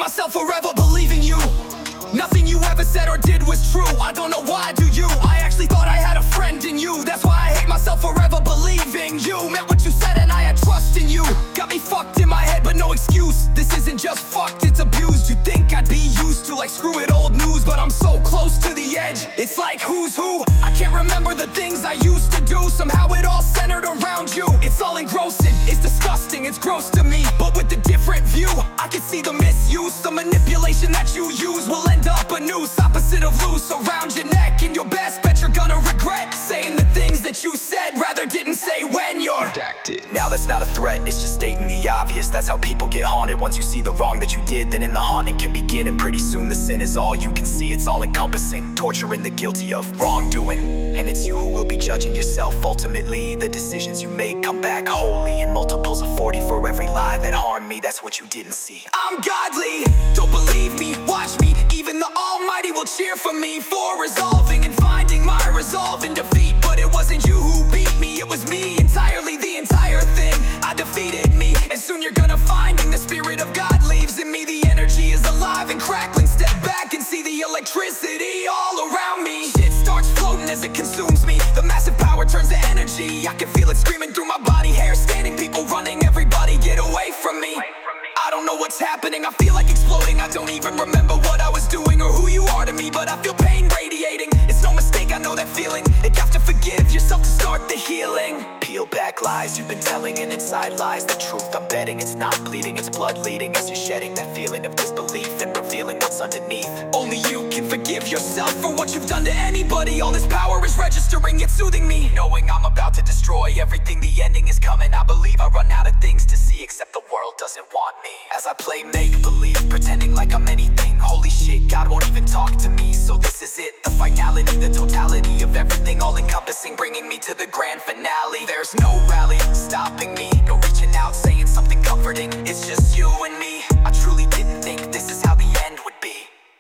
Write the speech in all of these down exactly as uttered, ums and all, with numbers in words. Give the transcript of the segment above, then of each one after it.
myself forever believing you. Nothing you ever said or did was true. I don't know why, do you? I actually thought I had a friend in you. That's why I hate myself forever believing you. Meant what you said and I had trust in you. Got me fucked in my head but no excuse. This isn't just fucked, it's abused. You think I'd be used to like screw it old news, but I'm so close to the edge. It's like who's who. I can't remember the things I used to do. Somehow it all centered around you. It's all engrossing, it's disgusting, it's gross to me. But with a different view, I can see the misuse. The manipulation that you use will end up a noose, opposite of loose, around your neck. And your best bet you're gonna regret saying the things that you said, rather didn't say when you're redacted. Now that's not a threat, it's just stating the obvious. That's how people get haunted. Once you see the wrong that you did, then in the haunting can begin. And pretty soon the sin is all you can see. It's all encompassing, torturing the guilty of wrongdoing. And it's you who will be judging yourself. Ultimately, the decisions you make come back holy in multiples of forty for every lie that harmed me. That's what you didn't see. I'm godly, don't believe me, watch me. Even the Almighty will cheer for me, for resolving and finding my resolve in defeat. But it wasn't you who beat me, it was me entirely, the entire thing. I defeated me, and soon you're gonna find in the spirit of God lives in me. The energy is alive and crackling. Step back and see the electricity all around me. Shit starts floating as it consumes me. The massive power turns to energy. I can feel it screaming through my body. Hair standing, people running, everybody get away from me. I don't know what's happening, I feel like exploding. I don't even remember what I was doing or who you are to me, but I feel pain radiating. It's no mistake, I know that feeling. You have to forgive yourself to start the healing. Peel back lies you've been telling, and inside lies the truth. I'm betting it's not bleeding, it's blood leading as you're shedding that feeling of disbelief and revealing what's underneath. Only you can forgive yourself for what you've done to anybody. All this power is registering, it's soothing me, knowing I'm about to destroy everything. The ending is coming, I believe I run out of things to see, except the world doesn't want me. As I play make-believe, pretending like I'm anything. Holy shit, God won't even talk to me. So this is it, the finality, the totality of everything, all encompassing, bringing me to the grand finale. There's no rally stopping me, no reaching out, saying something comforting. It's just you and me. I truly didn't think this is how the end would be.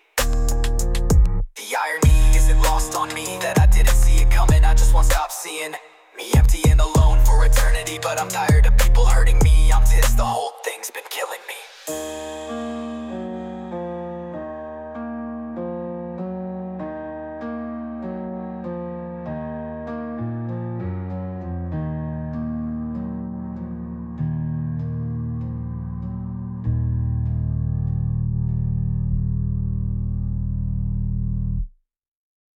The irony isn't lost on me that I didn't see it coming. I just won't stop seeing me empty and alone for eternity. But I'm tired of people hurting me. I'm pissed, the whole thing's been killing me.